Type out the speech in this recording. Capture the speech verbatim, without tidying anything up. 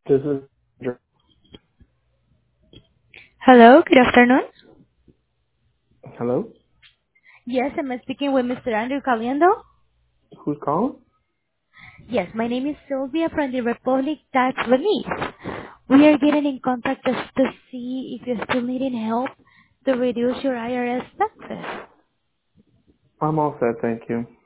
This is Hello, good afternoon. hello. Yes, I'm speaking with Mister Andrew Caliendo. Who's calling? Yes, my name is Sylvia from the Republic Tax Venice. We are getting in contact just to see if you're still needing help to reduce your I R S taxes. I'm all set, thank you.